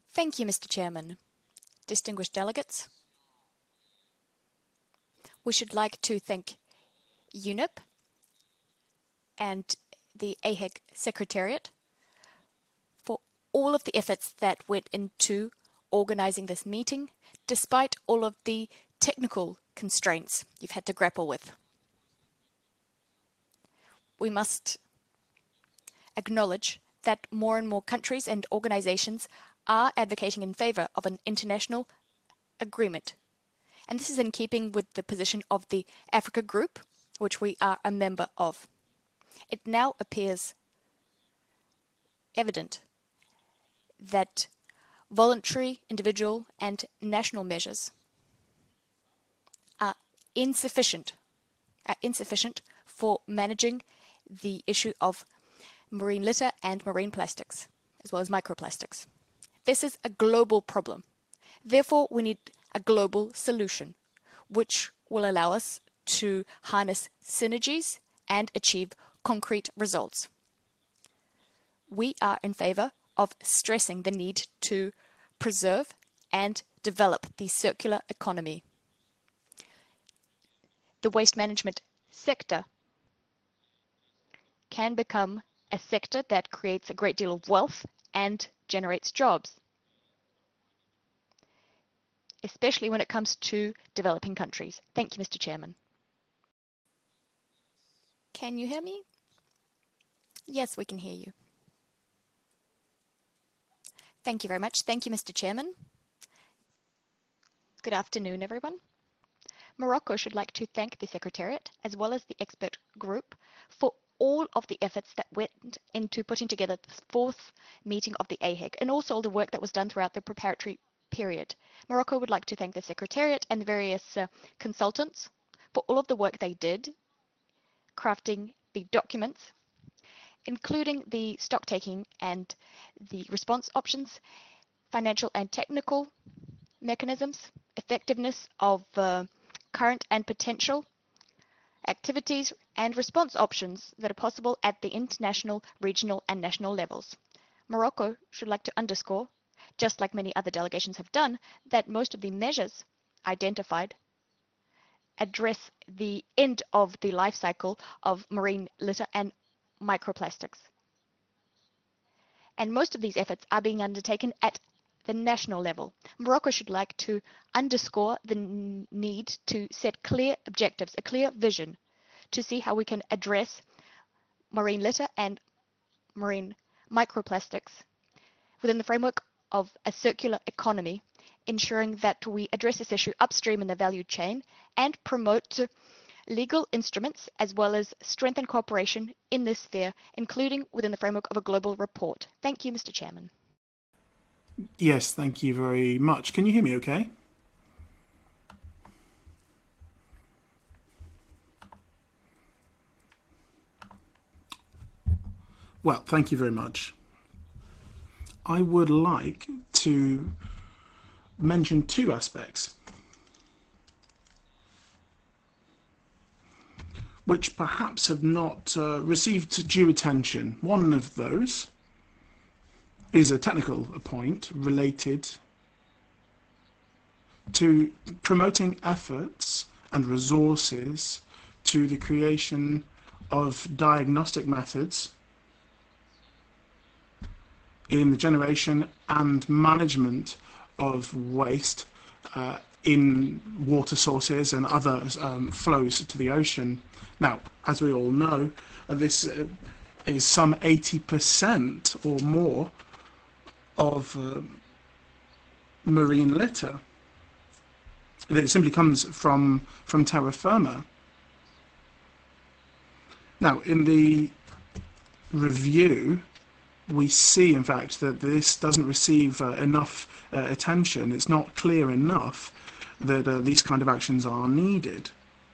Thank you, Mr. Chairman. Distinguished delegates, we should like to thank UNEP and the AHEG Secretariat for all of the efforts that went into organizing this meeting, despite all of the technical constraints you've had to grapple with. We must acknowledge that more and more countries and organizations are advocating in favor of an international agreement. And this is in keeping with the position of the Africa Group, which we are a member of. It now appears evident that voluntary, individual, and national measures are insufficient for managing the issue of marine litter and marine plastics, as well as microplastics. This is a global problem. Therefore, we need a global solution, which will allow us to harness synergies and achieve concrete results. We are in favor of stressing the need to preserve and develop the circular economy. The waste management sector can become a sector that creates a great deal of wealth and generates jobs, especially when it comes to developing countries. Thank you, Mr. Chairman. Can you hear me? Yes, we can hear you. Thank you very much. Thank you, Mr. Chairman. Good afternoon, everyone. Morocco should like to thank the Secretariat as well as the expert group for all of the efforts that went into putting together the fourth meeting of the AHEG and also all the work that was done throughout the preparatory period. Morocco would like to thank the Secretariat and the various consultants for all of the work they did crafting the documents, including the stock taking and the response options, financial and technical mechanisms, effectiveness of current and potential activities, and response options that are possible at the international, regional, and national levels. Morocco should like to underscore, just like many other delegations have done, that most of the measures identified address the end of the life cycle of marine litter and microplastics. And most of these efforts are being undertaken at the national level. Morocco should like to underscore the need to set clear objectives, a clear vision to see how we can address marine litter and marine microplastics within the framework of a circular economy, ensuring that we address this issue upstream in the value chain and promote legal instruments as well as strengthen cooperation in this sphere, including within the framework of a global report. Thank you, Mr. Chairman. Yes, thank you very much. Can you hear me okay? Well, thank you very much. I would like to mention two aspects which perhaps have not received due attention. One of those is a technical point related to promoting efforts and resources to the creation of diagnostic methods in the generation and management of waste in water sources and other flows to the ocean. Now, as we all know, this is some 80% or more of marine litter. It simply comes from terra firma. Now, in the review, we see, in fact, that this doesn't receive enough attention. It's not clear enough that these kind of actions are needed.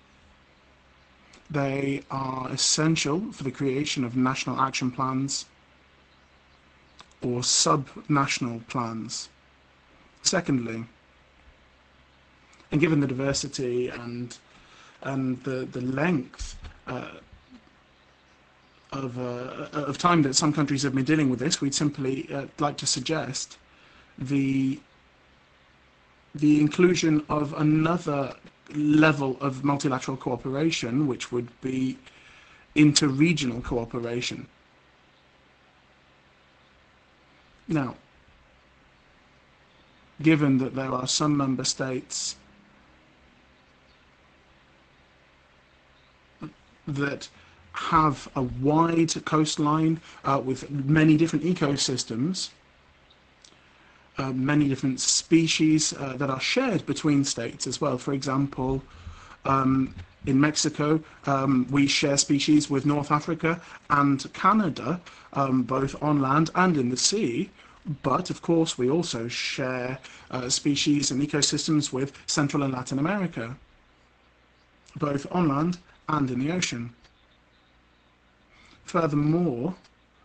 They are essential for the creation of national action plans or sub-national plans. Secondly, and given the diversity and the length of time that some countries have been dealing with this, we'd simply like to suggest the inclusion of another level of multilateral cooperation, which would be inter-regional cooperation. Now, given that there are some member states that have a wide coastline with many different ecosystems, many different species that are shared between states as well. For example, in Mexico, we share species with North Africa and Canada, both on land and in the sea. But of course, we also share species and ecosystems with Central and Latin America, both on land and in the ocean. Furthermore,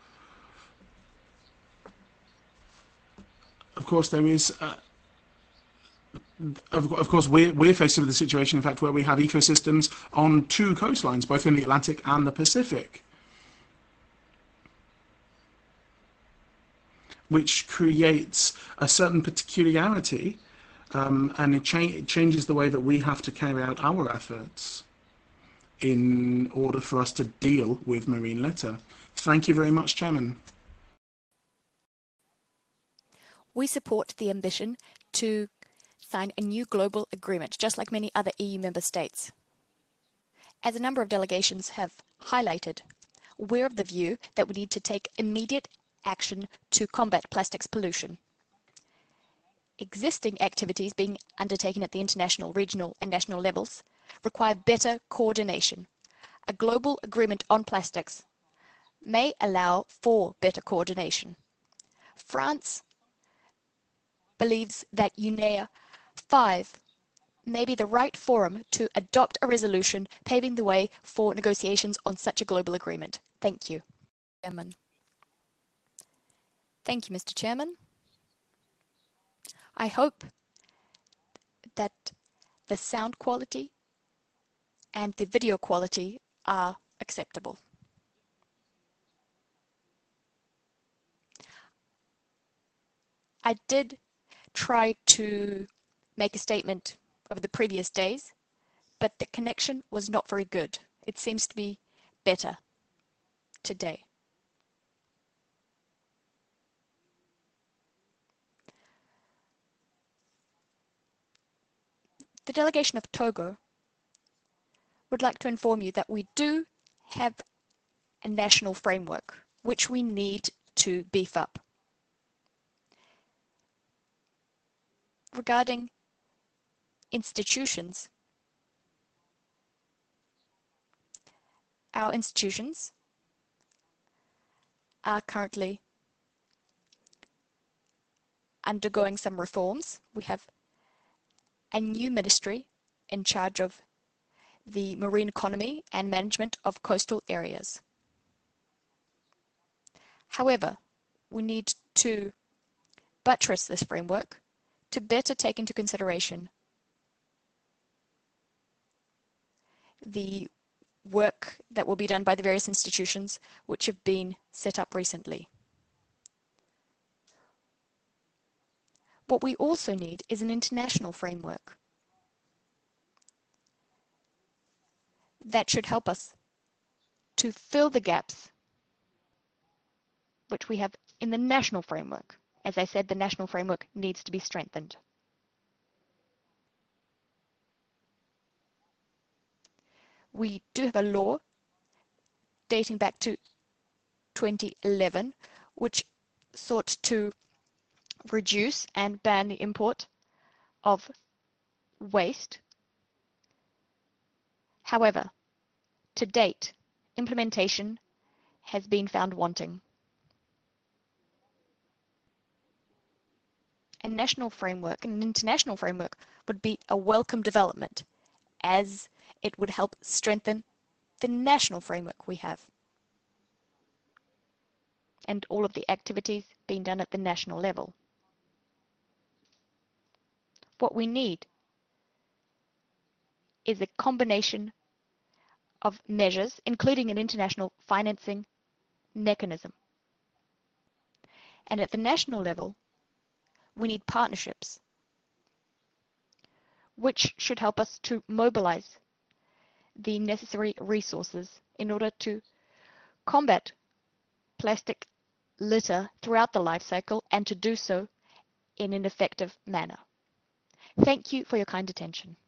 of course, there is of course, we're faced with a situation, in fact, where we have ecosystems on two coastlines, both in the Atlantic and the Pacific, which creates a certain peculiarity, and it changes the way that we have to carry out our efforts in order for us to deal with marine litter. Thank you very much, Chairman. We support the ambition to sign a new global agreement, just like many other EU member states. As a number of delegations have highlighted, we're of the view that we need to take immediate action to combat plastics pollution. Existing activities being undertaken at the international, regional and national levels require better coordination. A global agreement on plastics may allow for better coordination. France believes that UNEA 5 may be the right forum to adopt a resolution paving the way for negotiations on such a global agreement. Thank you. Chairman. Thank you, Mr. Chairman. I hope that the sound quality and the video quality are acceptable. I did try to make a statement over the previous days, but the connection was not very good. It seems to be better today. The delegation of Togo would like to inform you that we do have a national framework which we need to beef up. Regarding institutions, our institutions are currently undergoing some reforms. We have a new ministry in charge of the marine economy and management of coastal areas. However, we need to buttress this framework to better take into consideration the work that will be done by the various institutions which have been set up recently. What we also need is an international framework that should help us to fill the gaps which we have in the national framework. As I said, the national framework needs to be strengthened. We do have a law dating back to 2011, which sought to reduce and ban the import of waste. However, to date, implementation has been found wanting. A national framework and an international framework would be a welcome development, as it would help strengthen the national framework we have and all of the activities being done at the national level. What we need is a combination of measures, including an international financing mechanism. And at the national level, we need partnerships, which should help us to mobilize the necessary resources in order to combat plastic litter throughout the life cycle and to do so in an effective manner. Thank you for your kind attention.